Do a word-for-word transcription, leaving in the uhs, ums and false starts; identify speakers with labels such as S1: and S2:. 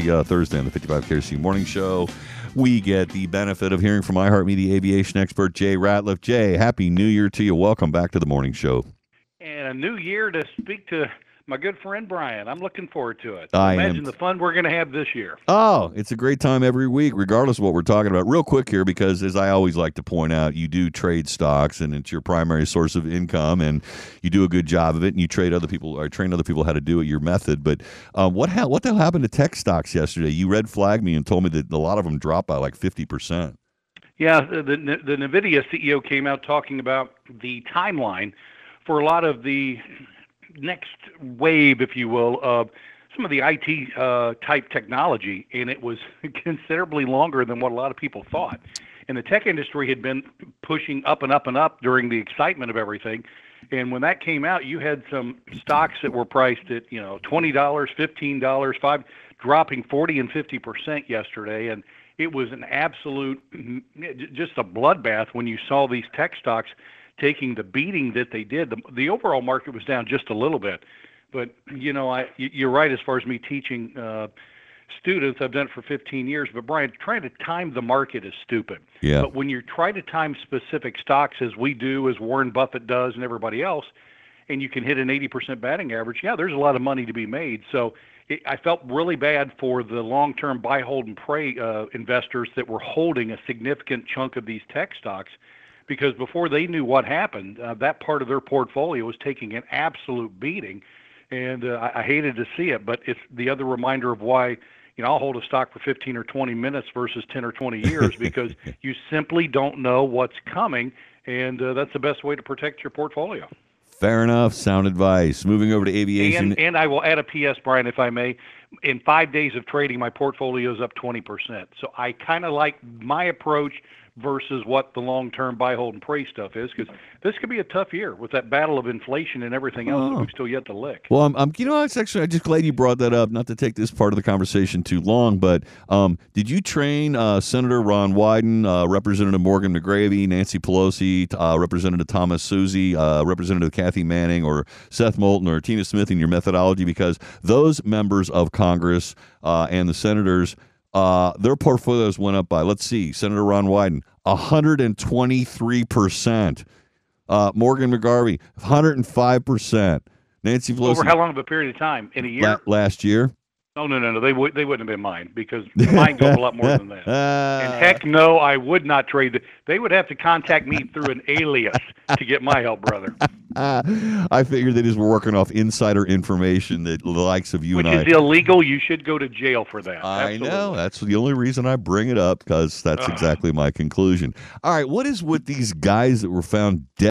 S1: every uh, Thursday on the fifty-five K R C Morning Show. We get the benefit of hearing from iHeartMedia aviation expert Jay Ratliff. Jay, Happy New Year to you. Welcome back to the morning show.
S2: And a new year to speak to my good friend Brian. I'm looking forward to it.
S1: I
S2: Imagine
S1: am.
S2: the fun we're going to have this year.
S1: Oh, it's a great time every week, regardless of what we're talking about. Real quick here, because as I always like to point out, you do trade stocks, and it's your primary source of income, and you do a good job of it, and you trade other people or train other people how to do it, your method. But um, what ha- what the hell happened to tech stocks yesterday? You red flagged me and told me that a lot of them dropped by like fifty percent.
S2: Yeah, the, the, the NVIDIA C E O came out talking about the timeline for a lot of the next wave, if you will, of some of the I T uh, type technology, and it was considerably longer than what a lot of people thought. And the tech industry had been pushing up and up and up during the excitement of everything. And when that came out, you had some stocks that were priced at, you know, twenty dollars, fifteen dollars, five dropping forty and fifty percent yesterday. And it was an absolute, just a bloodbath when you saw these tech stocks taking the beating that they did. The, the overall market was down just a little bit. But, you know, I you're right as far as me teaching uh, students. I've done it for fifteen years. But, Brian, trying to time the market is stupid.
S1: Yeah.
S2: But when you try to time specific stocks, as we do, as Warren Buffett does and everybody else, and you can hit an eighty percent batting average, yeah, there's a lot of money to be made. So it, I felt really bad for the long-term buy, hold, and pray uh, investors that were holding a significant chunk of these tech stocks, because before they knew what happened, uh, that part of their portfolio was taking an absolute beating. And uh, I, I hated to see it, but it's the other reminder of why, you know, I'll hold a stock for fifteen or twenty minutes versus ten or twenty years, because you simply don't know what's coming, and uh, that's the best way to protect your portfolio.
S1: Fair enough. Sound advice. Moving over to aviation.
S2: And, and I will add a P S, Brian, if I may. In five days of trading, my portfolio is up twenty percent. So I kind of like my approach versus what the long-term buy, hold, and pray stuff is, because this could be a tough year with that battle of inflation and everything else
S1: Oh.
S2: that we've still yet to lick.
S1: Well, I'm, I'm, you know, it's actually, I'm just glad you brought that up. Not to take this part of the conversation too long, but um, did you train uh, Senator Ron Wyden, uh, Representative Morgan McGravy, Nancy Pelosi, uh, Representative Thomas Susie, uh, Representative Kathy Manning, or Seth Moulton, or Tina Smith in your methodology? Because those members of Congress uh, and the senators, Uh, their portfolios went up by, let's see, Senator Ron Wyden, one hundred twenty-three percent. Uh, Morgan McGarvey, one hundred five percent. Nancy Pelosi.
S2: Over how long of a period of time? In a year?
S1: La- last year.
S2: Oh, no, no, no. They, would, they wouldn't have been mine, because mine go a lot more than that. And heck no, I would not trade. The, they would have to contact me through an alias to get my help, brother.
S1: I figured they just were working off insider information that the likes of you
S2: Which
S1: and I.
S2: is illegal. You should go to jail for that.
S1: I
S2: Absolutely.
S1: know. That's the only reason I bring it up, because that's
S2: Uh.
S1: exactly my conclusion. All right. What is with these guys that were found dead?